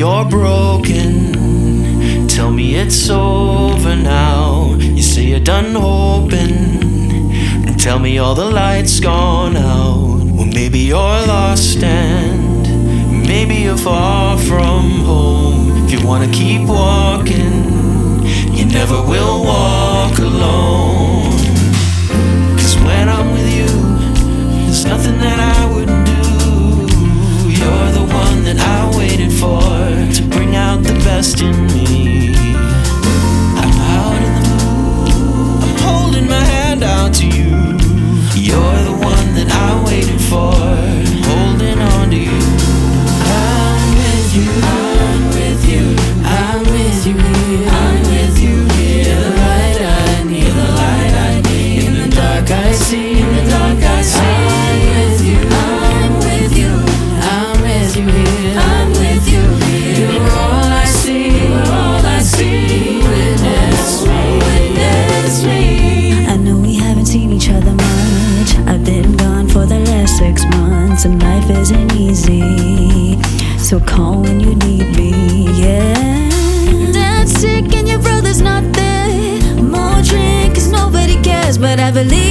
you're broken. Tell me it's over now. You say you're done hoping, and tell me all the lights gone out. Well, maybe you're lost and maybe you're far from home. If you wanna keep walking, you never will walk alone. 'Cause when I'm with you, there's nothing that I wouldn't do. You're the one that I waited for, to bring out the best in me. I'm out in the mood, I'm holding my hand out to you. You're the one that I waited for, holding on to you. I'm with you, I'm with you, I'm with you here, I'm with you here. The light I need, the light I need. In the dark I see, in the dark I see. I'm with you, I'm with you, I'm with you here, I'm with you here. You're all I see, you're all I see. Witness me, witness me. I know we haven't seen each other much. I've been gone for the last 6 months, and life isn't easy. So call when you need me, yeah. Dad's sick and your brother's not there. More drink 'cause nobody cares, but I believe